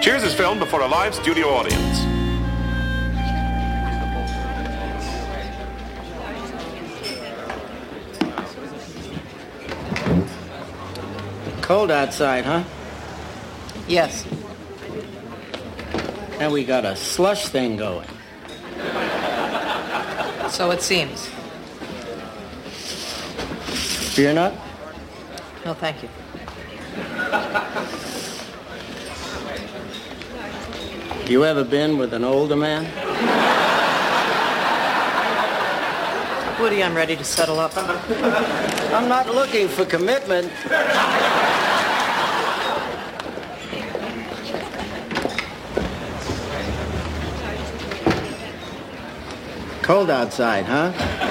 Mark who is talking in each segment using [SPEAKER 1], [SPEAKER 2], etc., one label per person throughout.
[SPEAKER 1] Cheers is filmed before a live studio audience.
[SPEAKER 2] Cold outside, huh?
[SPEAKER 3] Yes.
[SPEAKER 2] And we got a slush thing going.
[SPEAKER 3] So it seems.
[SPEAKER 2] Beer nut?
[SPEAKER 3] No, thank you.
[SPEAKER 2] You ever been with an older man?
[SPEAKER 3] Woody, I'm ready to settle up.
[SPEAKER 2] I'm not looking for commitment. Cold outside, huh?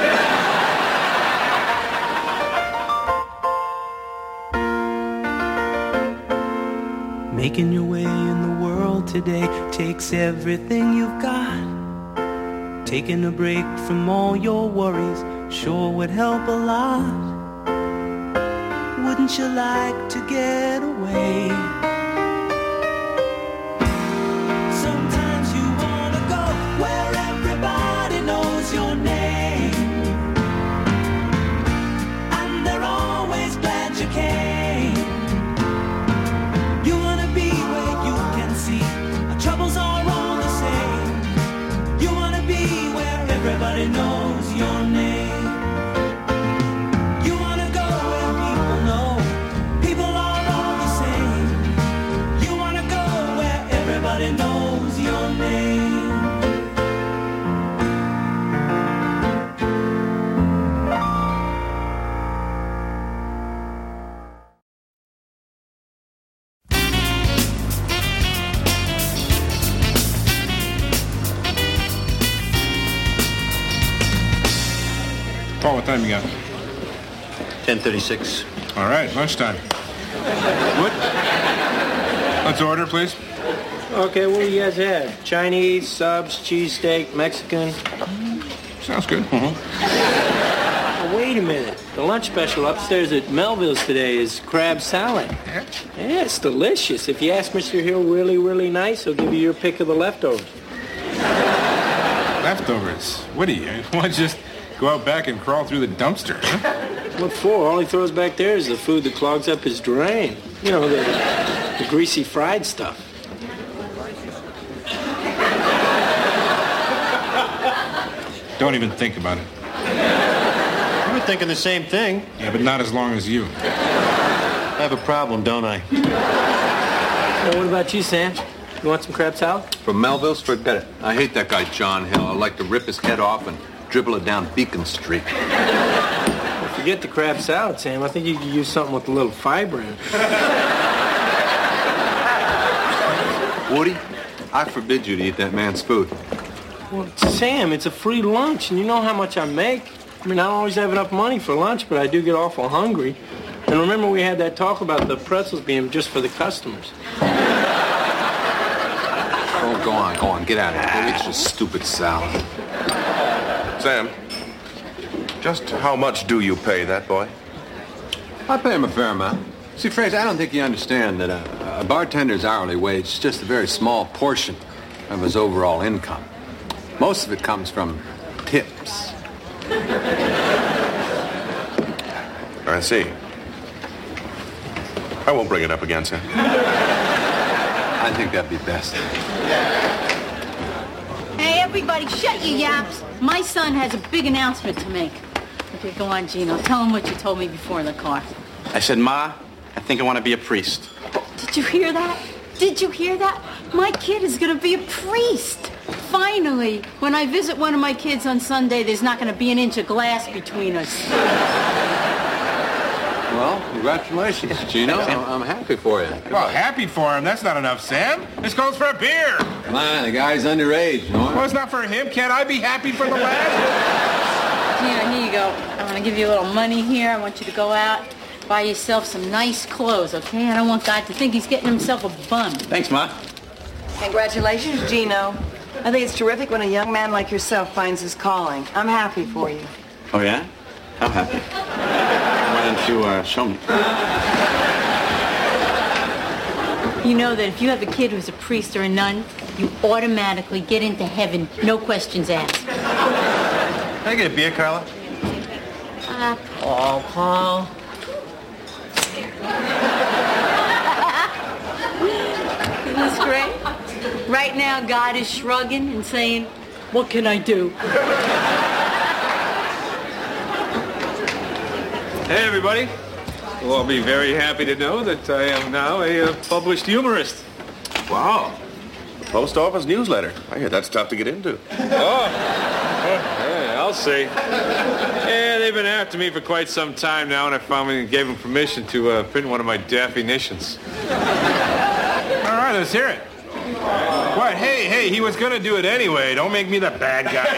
[SPEAKER 4] Making your way in the world today takes everything you've got. Taking a break from all your worries sure would help a lot. Wouldn't you like to get away? Sometimes you wanna go where everybody knows your name, and they're always glad you came. You wanna be where you can see our troubles are all the same. You wanna be where everybody knows your name. You wanna go where people know people are all the same. You wanna go where everybody knows your name.
[SPEAKER 5] Paul, what time you got?
[SPEAKER 6] 10:36.
[SPEAKER 5] All right, lunchtime. What? Let's order, please.
[SPEAKER 2] Okay, what do you guys have? Chinese, subs, cheesesteak, Mexican?
[SPEAKER 5] Sounds good.
[SPEAKER 2] Oh, wait a minute. The lunch special upstairs at Melville's today is crab salad. Yeah, it's delicious. If you ask Mr. Hill really, really nice, he'll give you your pick of the leftovers.
[SPEAKER 5] Leftovers? What do you want to just go out back and crawl through the dumpster, huh?
[SPEAKER 2] What for? All he throws back there is the food that clogs up his drain. You know, the greasy fried stuff.
[SPEAKER 5] Don't even think about it.
[SPEAKER 6] You were thinking the same thing.
[SPEAKER 5] Yeah, but not as long as you.
[SPEAKER 6] I have a problem, don't I?
[SPEAKER 2] Well, what about you, Sam? You want some crab salad?
[SPEAKER 7] From Melville's? Forget it. I hate that guy, John Hill. I'd like to rip his head off and dribble it down Beacon Street.
[SPEAKER 2] Well, forget the crab salad, Sam. I think you could use something with a little fiber in it.
[SPEAKER 7] Woody, I forbid you to eat that man's food.
[SPEAKER 2] Well, Sam, it's a free lunch, and you know how much I make. I mean, I don't always have enough money for lunch, but I do get awful hungry. And remember we had that talk about the pretzels being just for the customers.
[SPEAKER 7] Oh, go on. Get out of here. Go eat your stupid salad.
[SPEAKER 1] Sam, just how much do you pay that boy?
[SPEAKER 7] I pay him a fair amount. See, Fraser, I don't think you understand that a bartender's hourly wage is just a very small portion of his overall income. Most of it comes from tips.
[SPEAKER 1] I see. I won't bring it up again, Sam.
[SPEAKER 7] I think that'd be best.
[SPEAKER 8] Hey, everybody, shut your yaps. My son has a big announcement to make. Okay, go on, Gino. Tell him what you told me before in the car.
[SPEAKER 9] I said, Ma, I think I want to be a priest.
[SPEAKER 8] Did you hear that? Did you hear that? My kid is going to be a priest. Finally, when I visit one of my kids on Sunday, there's not going to be an inch of glass between us.
[SPEAKER 7] Well, congratulations, Gino. I'm happy for you.
[SPEAKER 5] Well, happy for him. That's not enough, Sam. This calls for a beer.
[SPEAKER 7] Come on, the guy's underage, you know?
[SPEAKER 5] Well, it's not for him. Can't I be happy for the lad?
[SPEAKER 8] Gino, here you go. I'm going to give you a little money here. I want you to go out, buy yourself some nice clothes, okay? I don't want God to think he's getting himself a bum.
[SPEAKER 9] Thanks, Ma.
[SPEAKER 3] Congratulations, Gino. I think it's terrific when a young man like yourself finds his calling. I'm happy for you.
[SPEAKER 9] Oh, yeah? How happy? Why don't you show me?
[SPEAKER 8] You know that if you have a kid who's a priest or a nun, you automatically get into heaven, no questions asked.
[SPEAKER 6] Can I get a beer, Carla?
[SPEAKER 8] Paul. Isn't this great? Right now, God is shrugging and saying, what can I do?
[SPEAKER 5] Hey, everybody. Well, I'll be very happy to know that I am now a published humorist.
[SPEAKER 1] Wow. The post office newsletter. I hear that's tough to get into.
[SPEAKER 5] Yeah, I'll see. Yeah, they've been after me for quite some time now, and I finally gave them permission to print one of my definitions.
[SPEAKER 10] All right, let's hear it. What? Hey, he was gonna do it anyway. Don't make me the bad guy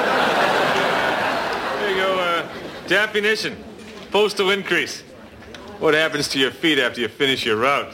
[SPEAKER 10] here.
[SPEAKER 5] There you go, definition. Postal increase. What happens to your feet after you finish your route?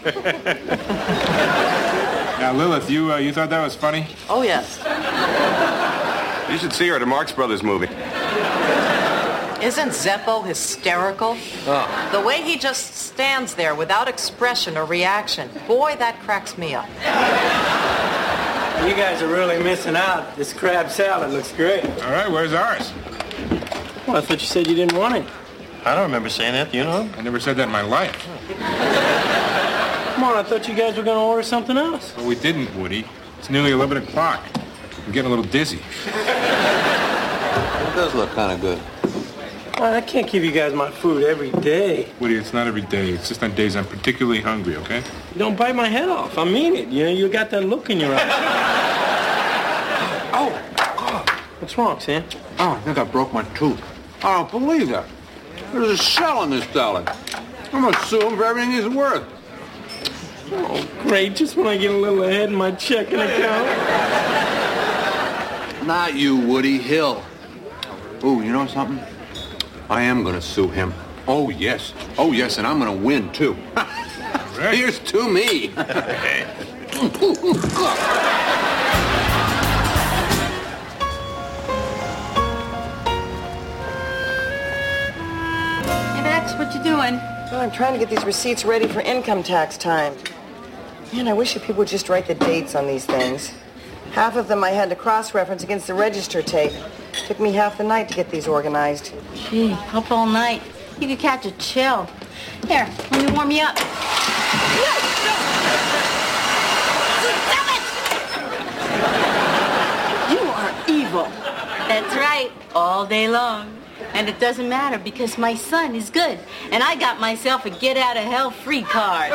[SPEAKER 10] Now, Lilith, you thought that was funny?
[SPEAKER 3] Oh, yes.
[SPEAKER 1] You should see her at a Marx Brothers movie.
[SPEAKER 11] Isn't Zeppo hysterical? Oh. The way he just stands there without expression or reaction. Boy, that cracks me up.
[SPEAKER 2] You guys are really missing out. This crab salad looks great.
[SPEAKER 10] All right, where's ours?
[SPEAKER 2] Well, I thought you said you didn't want it.
[SPEAKER 6] I don't remember saying that. You know?
[SPEAKER 10] I never said that in my life.
[SPEAKER 2] Come on, I thought you guys were going to order something else.
[SPEAKER 10] Well, we didn't, Woody. It's nearly 11 o'clock. I'm getting a little dizzy.
[SPEAKER 6] It does look kind of good.
[SPEAKER 2] Well, I can't give you guys my food every day.
[SPEAKER 10] Woody, it's not every day. It's just on days I'm particularly hungry, okay?
[SPEAKER 2] You don't bite my head off. I mean it. You know, you got that look in your eye.
[SPEAKER 7] Oh!
[SPEAKER 2] What's wrong, Sam?
[SPEAKER 7] Oh, I think I broke my tooth. I don't believe that. There's a shell in this deli. I'm gonna sue him for everything he's worth.
[SPEAKER 2] Oh, great. Just when I get a little ahead in my checking account.
[SPEAKER 7] Not you, Woody. Hill. Ooh, you know something? I am gonna sue him. Oh, yes. Oh, yes, and I'm gonna win, too. Here's to me.
[SPEAKER 8] What you doing?
[SPEAKER 3] Well, I'm trying to get these receipts ready for income tax time. Man, I wish you people would just write the dates on these things. Half of them I had to cross-reference against the register tape. Took me half the night to get these organized.
[SPEAKER 8] Gee, up all night. You could catch a chill. Here, let me warm you up. You are evil. That's right, all day long. And it doesn't matter because my son is good. And I got myself a get-out-of-hell-free card.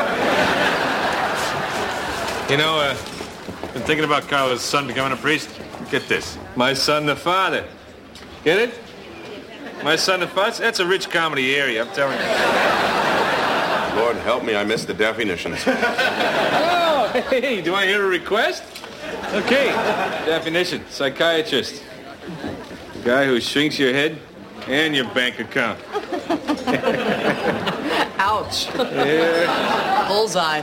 [SPEAKER 5] You know, been thinking about Carla's son becoming a priest. Get this. My son the father. Get it? My son the father? That's a rich comedy area, I'm telling you.
[SPEAKER 1] Lord help me, I missed the definitions.
[SPEAKER 5] Oh, hey, do I hear a request? Okay, definition. Psychiatrist. The guy who shrinks your head and your bank account.
[SPEAKER 11] Ouch.
[SPEAKER 5] Yeah.
[SPEAKER 11] Bullseye.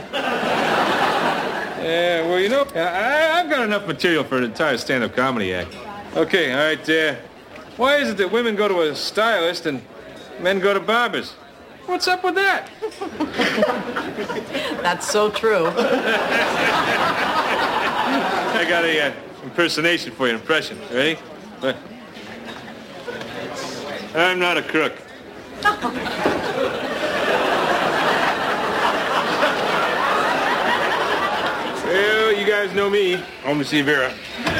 [SPEAKER 5] Yeah, well, you know, I've got enough material for an entire stand-up comedy act. Okay, all right, why is it that women go to a stylist and men go to barbers? What's up with that?
[SPEAKER 11] That's so true.
[SPEAKER 5] I got a impersonation for your impression. Ready? I'm not a crook. Well, you guys know me. Home to see Vera.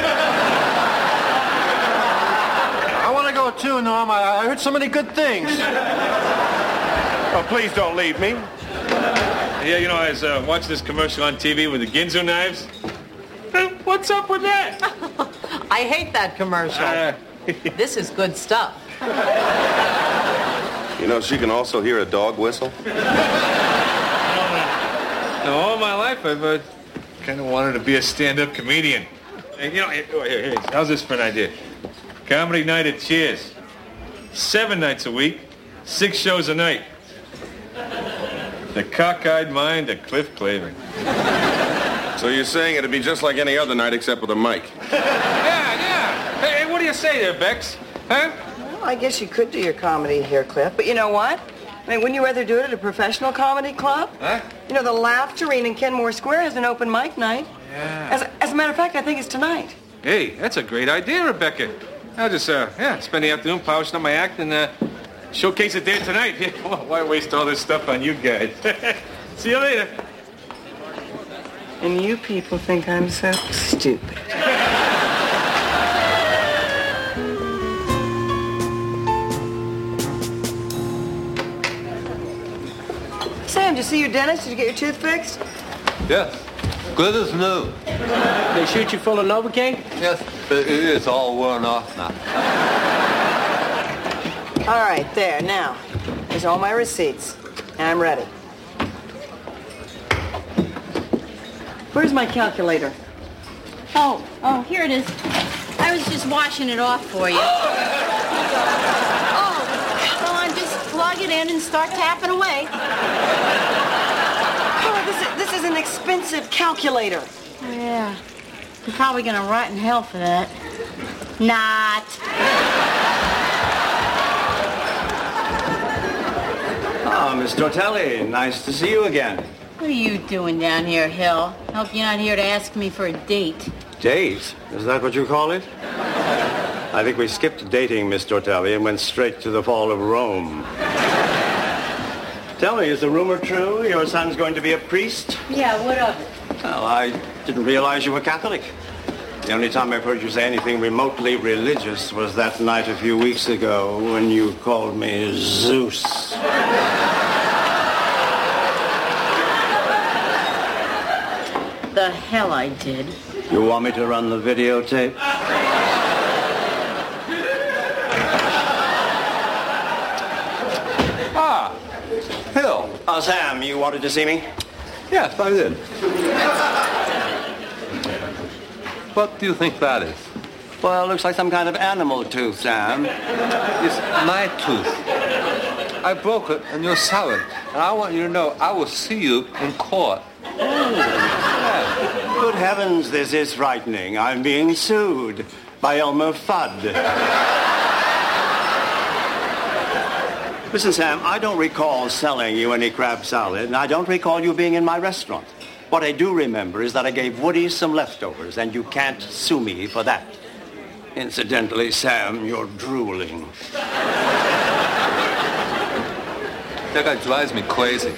[SPEAKER 6] I want to go too, Norm. I heard so many good things.
[SPEAKER 1] Oh, please don't leave me.
[SPEAKER 5] Yeah, you know, I was watching this commercial on TV with the Ginzu knives. What's up with that?
[SPEAKER 11] I hate that commercial. This is good stuff.
[SPEAKER 1] You know, she can also hear a dog whistle.
[SPEAKER 5] All my life, I've kind of wanted to be a stand-up comedian. And, you know, here, how's this for an idea? Comedy night at Cheers. 7 nights a week, 6 shows a night. The cockeyed mind of Cliff Clavin.
[SPEAKER 1] So you're saying it'd be just like any other night except with a mic?
[SPEAKER 5] Yeah. Hey, what do you say there, Bex? Huh?
[SPEAKER 3] Well, I guess you could do your comedy here, Cliff. But you know what? I mean, wouldn't you rather do it at a professional comedy club?
[SPEAKER 5] Huh?
[SPEAKER 3] You know, the Laugh Tureen in Kenmore Square has an open mic night.
[SPEAKER 5] Yeah.
[SPEAKER 3] As a matter of fact, I think it's tonight.
[SPEAKER 5] Hey, that's a great idea, Rebecca. I'll just, spend the afternoon polishing up my act and, showcase it there tonight. Yeah, well, why waste all this stuff on you guys? See you later.
[SPEAKER 3] And you people think I'm so stupid. Sam, did you see your dentist? Did you get your tooth fixed?
[SPEAKER 12] Yes. Good as new.
[SPEAKER 2] They shoot you full of Novocaine?
[SPEAKER 12] Yes, but it is all worn off now.
[SPEAKER 3] All right, there, now. There's all my receipts. I'm ready. Where's my calculator?
[SPEAKER 8] Oh, here it is. I was just washing it off for you. Oh, come on, just plug it in and start tapping away.
[SPEAKER 3] Oh, this is an expensive calculator.
[SPEAKER 8] Oh, yeah. You're probably gonna rot in hell for that. Not.
[SPEAKER 13] Oh, Miss Tortelli, nice to see you again.
[SPEAKER 8] What are you doing down here, Hill? Hope you're not here to ask me for a date.
[SPEAKER 13] Date? Is that what you call it? I think we skipped dating, Miss Tortelli, and went straight to the fall of Rome. Tell me, is the rumor true? Your son's going to be a priest?
[SPEAKER 8] Yeah, what of it?
[SPEAKER 13] Well, I didn't realize you were Catholic. The only time I've heard you say anything remotely religious was that night a few weeks ago when you called me Zeus.
[SPEAKER 8] The hell I did.
[SPEAKER 13] You want me to run the videotape?
[SPEAKER 12] Ah, Hill.
[SPEAKER 13] Sam, you wanted to see me?
[SPEAKER 12] Yes, I did. What do you think that is?
[SPEAKER 13] Well, it looks like some kind of animal tooth, Sam.
[SPEAKER 12] It's my tooth. I broke it and you're selling. And I want you to know I will see you in court.
[SPEAKER 13] Good heavens, this is frightening. I'm being sued by Elmer Fudd. Listen, Sam, I don't recall selling you any crab salad, and I don't recall you being in my restaurant. What I do remember is that I gave Woody some leftovers, and you can't sue me for that. Incidentally, Sam, you're drooling.
[SPEAKER 12] That guy drives me crazy.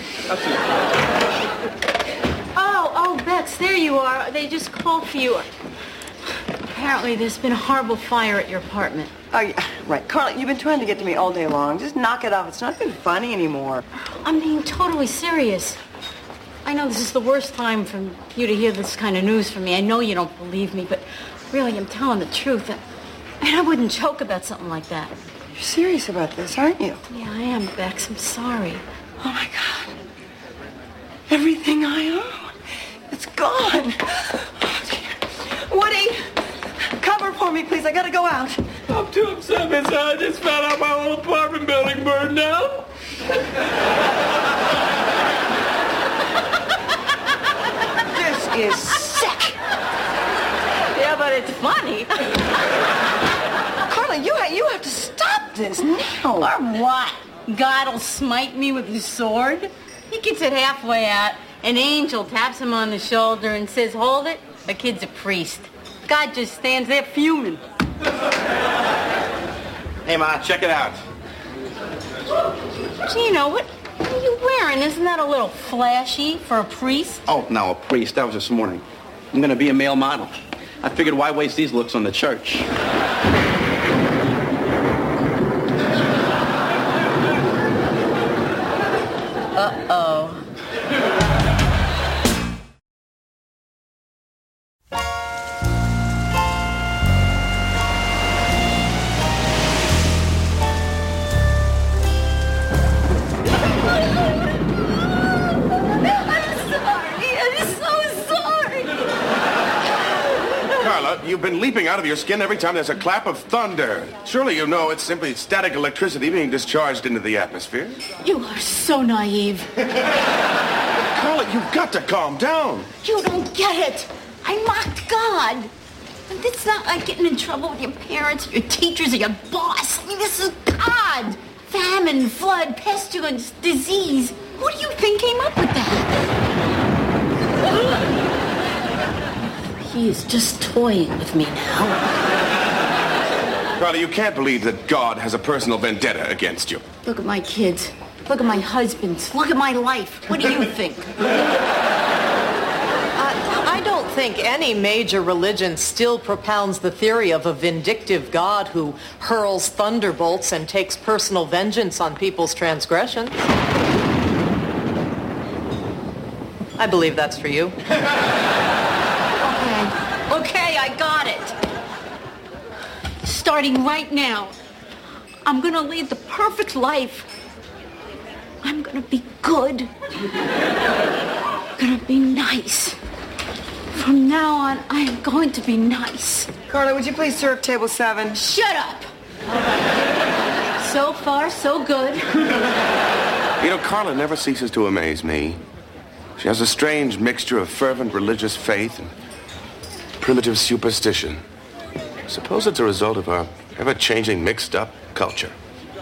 [SPEAKER 8] Oh, Bets, there you are. They just called for you. Apparently, there's been a horrible fire at your apartment.
[SPEAKER 3] Oh, yeah, right. Carla, you've been trying to get to me all day long. Just knock it off. It's not even funny anymore.
[SPEAKER 8] I'm being totally serious. I know this is the worst time for you to hear this kind of news from me. I know you don't believe me, but really, I'm telling the truth. I wouldn't joke about something like that.
[SPEAKER 3] You're serious about this, aren't you?
[SPEAKER 8] Yeah, I am, Bex. I'm sorry.
[SPEAKER 3] Oh, my God. Everything I own. It's gone. Oh, dear. Woody, cover for me, please. I gotta go out.
[SPEAKER 2] I'm too upset, Miss. I just found out my whole apartment building burned down.
[SPEAKER 3] This is sick.
[SPEAKER 8] Yeah, but it's funny.
[SPEAKER 3] Carla, you have to stop this now.
[SPEAKER 8] Or what? God'll smite me with his sword? He gets it halfway out. An angel taps him on the shoulder and says, hold it. The kid's a priest. God just stands there fuming.
[SPEAKER 9] Hey, Ma, check it out.
[SPEAKER 8] Gino, what are you wearing? Isn't that a little flashy for a priest?
[SPEAKER 9] Oh, no, a priest. That was this morning. I'm going to be a male model. I figured why waste these looks on the church?
[SPEAKER 8] Uh-oh.
[SPEAKER 1] You've been leaping out of your skin every time there's a clap of thunder. Surely you know it's simply static electricity being discharged into the atmosphere.
[SPEAKER 8] You are so naive.
[SPEAKER 1] Carla, you've got to calm down.
[SPEAKER 8] You don't get it. I mocked God. And it's not like getting in trouble with your parents, or your teachers, or your boss. I mean, this is God. Famine, flood, pestilence, disease. Who do you think came up with that? He is just toying with me now.
[SPEAKER 1] Carla, you can't believe that God has a personal vendetta against you.
[SPEAKER 8] Look at my kids. Look at my husbands. Look at my life. What do you think?
[SPEAKER 11] I don't think any major religion still propounds the theory of a vindictive God who hurls thunderbolts and takes personal vengeance on people's transgressions. I believe that's for you.
[SPEAKER 8] Okay, I got it. Starting right now, I'm gonna lead the perfect life. I'm gonna be good. I'm gonna be nice. From now on, I am going to be nice.
[SPEAKER 3] Carla, would you please serve table 7?
[SPEAKER 8] Shut up! So far, so good.
[SPEAKER 1] You know, Carla never ceases to amaze me. She has a strange mixture of fervent religious faith and primitive superstition. Suppose it's a result of our ever-changing, mixed-up culture.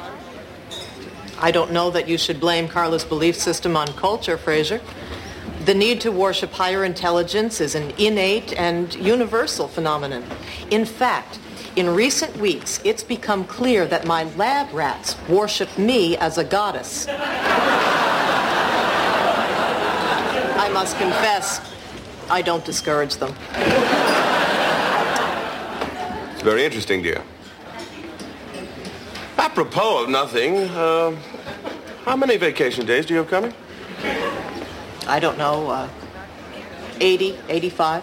[SPEAKER 11] I don't know that you should blame Carla's belief system on culture, Fraser. The need to worship higher intelligence is an innate and universal phenomenon. In fact, in recent weeks, it's become clear that my lab rats worship me as a goddess. I must confess, I don't discourage them.
[SPEAKER 1] It's very interesting, dear. Apropos of nothing, how many vacation days do you have coming?
[SPEAKER 11] I don't know, 80, 85.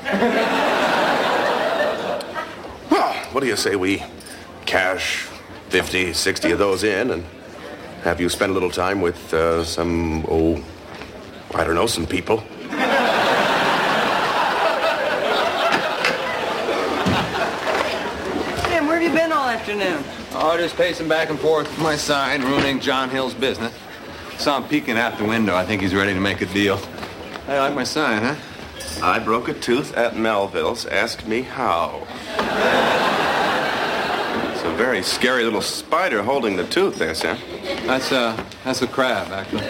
[SPEAKER 1] Well, what do you say we cash 50, 60 of those in and have you spend a little time with some people?
[SPEAKER 3] Tim, where have you been all afternoon?
[SPEAKER 7] Oh, just pacing back and forth with my sign, ruining John Hill's business. Saw him peeking out the window. I think he's ready to make a deal. Hey, like my sign, huh?
[SPEAKER 1] I broke a tooth at Melville's. Ask me how. It's a very scary little spider holding the tooth there, Sam.
[SPEAKER 7] That's a crab, actually.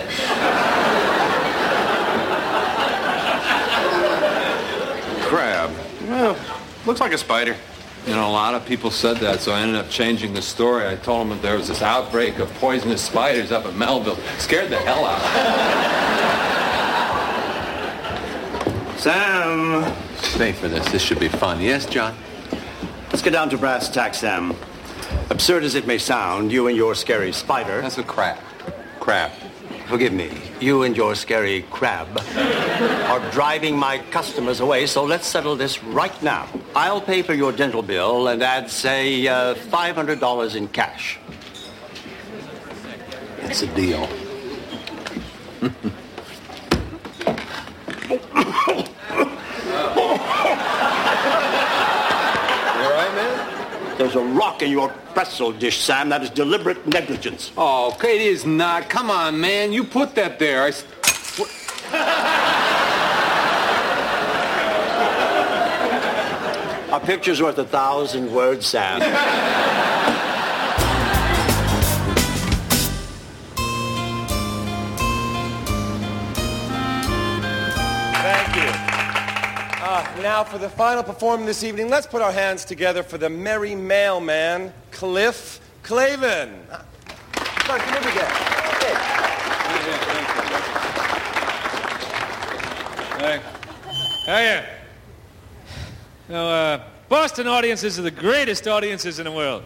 [SPEAKER 1] Crab. Well, looks like a spider.
[SPEAKER 7] You know, a lot of people said that, so I ended up changing the story. I told them that there was this outbreak of poisonous spiders up at Melville. Scared the hell out of me.
[SPEAKER 13] Sam!
[SPEAKER 7] Stay for this. This should be fun. Yes, John?
[SPEAKER 13] Let's get down to brass tacks, Sam. Absurd as it may sound, you and your scary spider...
[SPEAKER 7] That's a crab. Crab.
[SPEAKER 13] Forgive me. You and your scary crab are driving my customers away, so let's settle this right now. I'll pay for your dental bill and add, say, $500 in cash.
[SPEAKER 7] It's a deal.
[SPEAKER 13] There's a rock in your pretzel dish, Sam. That is deliberate negligence.
[SPEAKER 7] Oh, okay, it is not. Come on, man. You put that there.
[SPEAKER 13] A picture's worth 1,000 words, Sam.
[SPEAKER 14] Thank you. Now for the final performance this evening, let's put our hands together for the merry mailman, Cliff Clavin. Come over again.
[SPEAKER 5] Hiya. Now, Boston audiences are the greatest audiences in the world.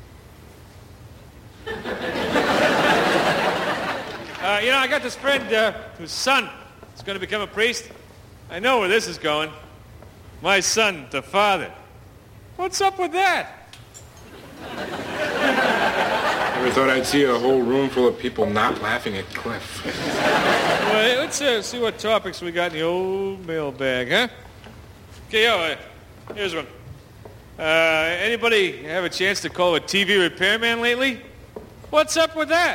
[SPEAKER 5] I got this friend whose son is going to become a priest. I know where this is going. My son to father. What's up with that?
[SPEAKER 10] Never thought I'd see a whole room full of people not laughing at Cliff.
[SPEAKER 5] Well, let's see what topics we got in the old mailbag, huh? Okay, here's one. Anybody have a chance to call a TV repairman lately? What's up with that?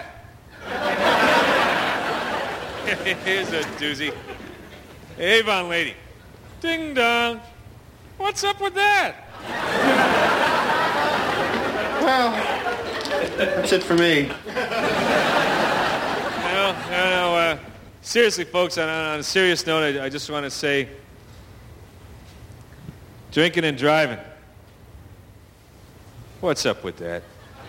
[SPEAKER 5] Here's a doozy. Avon lady. Ding dong. What's up with that?
[SPEAKER 6] Well, that's it for me.
[SPEAKER 5] Seriously, folks, on a serious note, I just want to say, drinking and driving. What's up with that?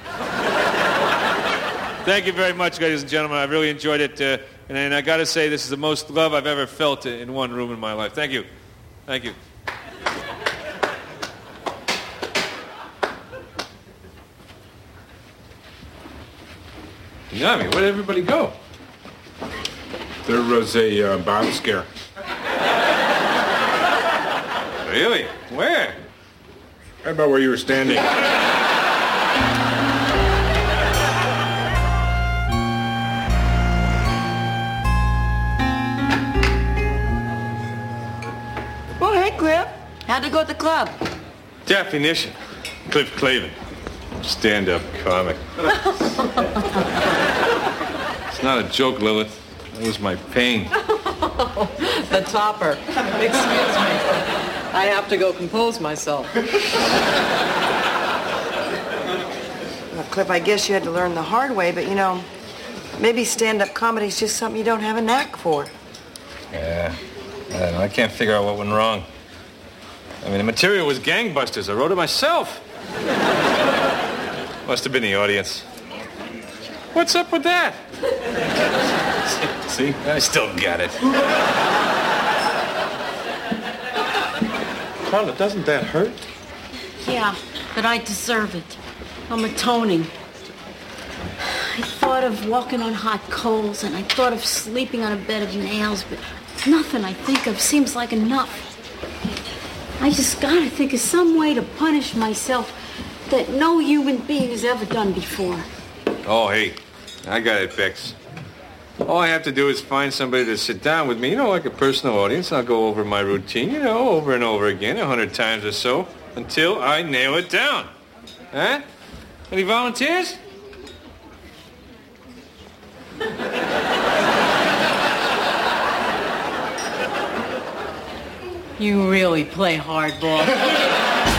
[SPEAKER 5] Thank you very much, ladies and gentlemen. I really enjoyed it. And I got to say, this is the most love I've ever felt in one room in my life. Thank you. Thank you. Yummy, where did everybody go?
[SPEAKER 10] There was a bomb scare.
[SPEAKER 5] Really? Where?
[SPEAKER 10] Right about where you were standing.
[SPEAKER 3] Well, hey, Cliff. How'd it go at the club?
[SPEAKER 5] Definition. Cliff Clavin. Stand-up comic. It's not a joke, Lilith. That was my pain.
[SPEAKER 11] The topper. Excuse me. I have to go compose myself.
[SPEAKER 3] Well, Cliff, I guess you had to learn the hard way, but, maybe stand-up comedy's just something you don't have a knack for.
[SPEAKER 5] Yeah. I don't know. I can't figure out what went wrong. I mean, the material was gangbusters. I wrote it myself. Must have been the audience. What's up with that? See? I still got it.
[SPEAKER 14] Carla, doesn't that hurt?
[SPEAKER 8] Yeah, but I deserve it. I'm atoning. I thought of walking on hot coals, and I thought of sleeping on a bed of nails, but nothing I think of seems like enough. I just gotta think of some way to punish myself that no human being has ever done before.
[SPEAKER 5] Oh, hey, I got it, Bex. All I have to do is find somebody to sit down with me, like a personal audience. I'll go over my routine, over and over again, 100 times or so, until I nail it down. Huh? Any volunteers?
[SPEAKER 11] You really play hardball.